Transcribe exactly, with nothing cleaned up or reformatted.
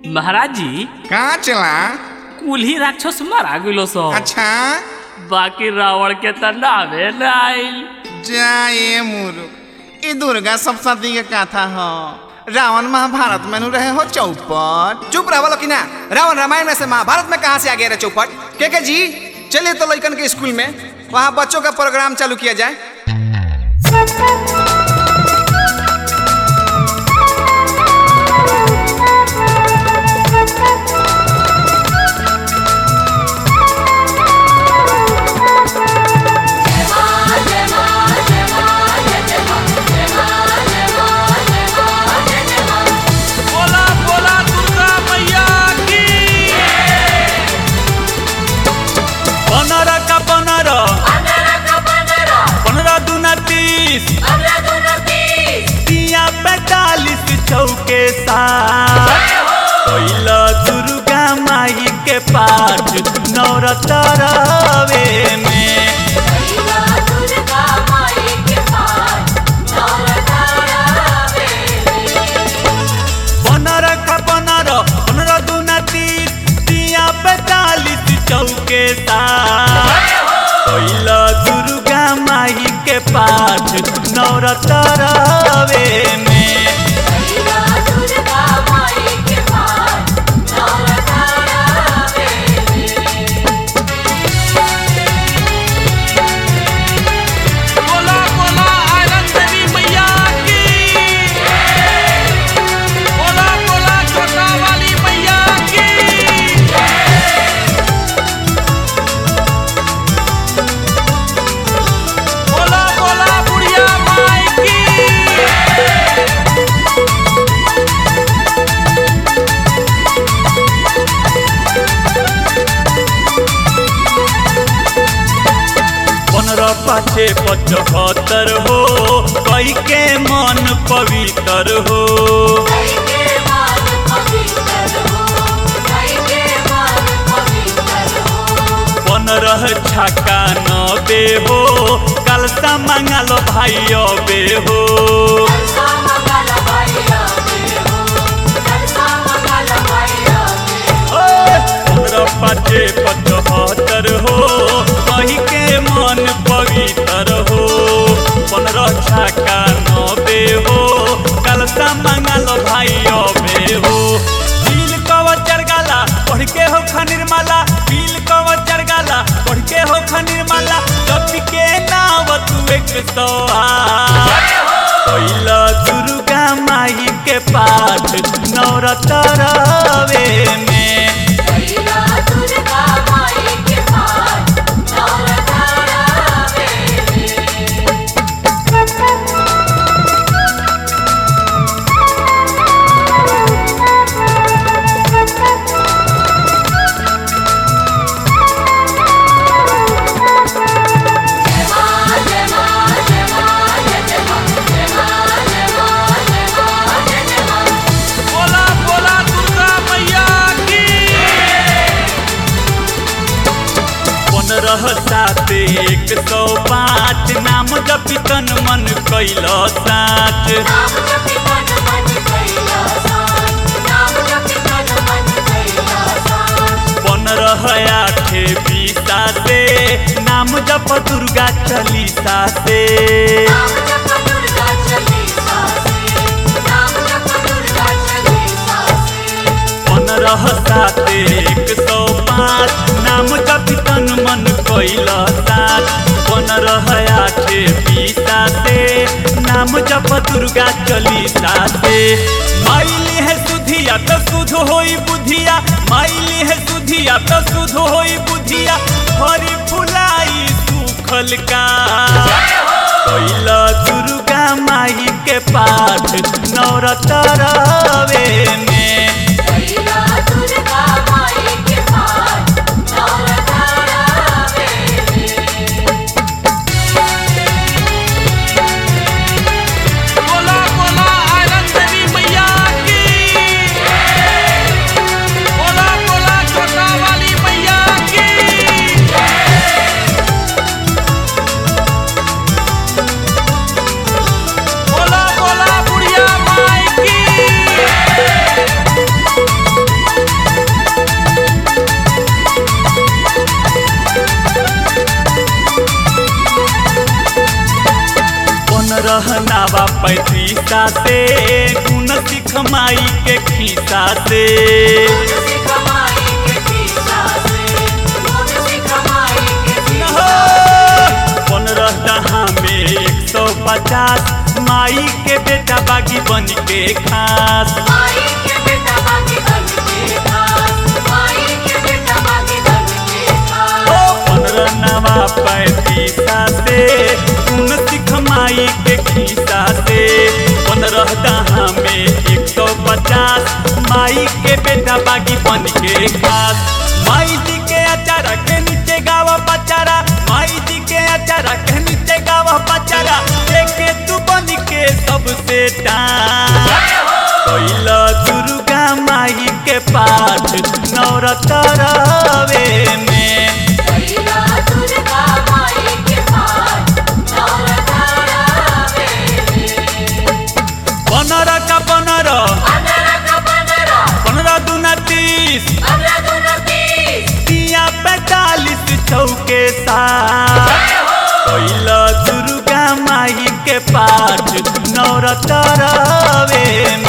महाराज जी कहाँ चला? कुल्ही राक्षस मारा गइलो सो। अच्छा बाकी रावण के त नावे न आइल। जाए मुरुख, ये दुर्गा सप्तशती के कथा हो। रावण महाभारत में नु रहे हो चौपट। चुप रहो कि ना। रावण रामायण में से महाभारत में कहाँ से आ गया रे चौपट? के के जी चलिए तो लड़कन के स्कूल में, वहाँ बच्चों का प्रोग्राम चालू किया जाए। बोला बोला दुर्गा मैया की। पंद्रह का पंद्रह पंद्रह दूना तीस तिया पैतालीस चौके साथ पहिला दुर्गा माई के पाठ नवरात्रवे में। पंद्रह का पंद्रह पंद्रह दूना तीस तिया पैतालीस चौके साथ पहिला दुर्गा माई के पाठ नवरात्रवे में। बोला बोला आयरन देवी मैया की। बोला बोला छोटा वाली मैया की। बोला बोला बुढ़िया माई की। पंद्रह पाछे पचहत्तर हो कई के मन पवित्र हो। पंद्रह छक्का नबे हो कलसा मंगल भाई अबे हो। पंद्रह पाछे पचहत्तर हो कही के मन पवित्र हो। पंद्रह छक्का नबे हो कलसा मंगल भाई अबे हो। पील कवचर गाला पढ़ के हो खनिर्माला, पील कवचर गाला पढ़ के हो खनिर्माला, जप के नाव तू एक सौ आठ पहिला दुर्गा माई के पाठ नवरात्रवे में। बोला बोला दुर्गा मैया की। पंद्रह सात एक सौ पाँच नाम जपी तन मन कैल साच। पंद्रह आठ बीसा से नाम जप दुर्गा चालीसा से। पंद्रह सात एक सौ पाँच नाम जप तन मन कैल साथ। पंद्रह आठ बीसा से नाम जप दुर्गा चालीसा से। माइली है सुधिया तो सुध होई बुधिया, माइली है सुधिया तो सुध होई बुधिया, हरी फुलाई सुखल का पहिला दुर्गा माई के पाठ नवरात्रवे में। बोला बोला आयरन देवी मैया की। बोला बोला छोटा वाली मैया की। बोला बोला बुढ़िया माई की। रहनावा पैतीसा से गुण सिख माई के खीसा से पंद्रह दहा में एक सौ पचास माई के बेटा बागी बन के खास पंद्रह नवा पैतीसा से गुण सिख माई के खीसा से पंद्रह दहा में एक सौ पचास माई के बेटा बागी बन के खास माई जी के अचारा के नीचे गावा पचारा माई जी के अचारा के नीचे गावा पचारा देखे तू बन के सबसे कोइला दुर्गा माई के पाठ नवरतरवे में पंद्रह का पंद्रह पंद्रह दूना तीस तिया पैतालीस चौके साथ कोइला दुर्गा माई के पाठ नवरतरवे में।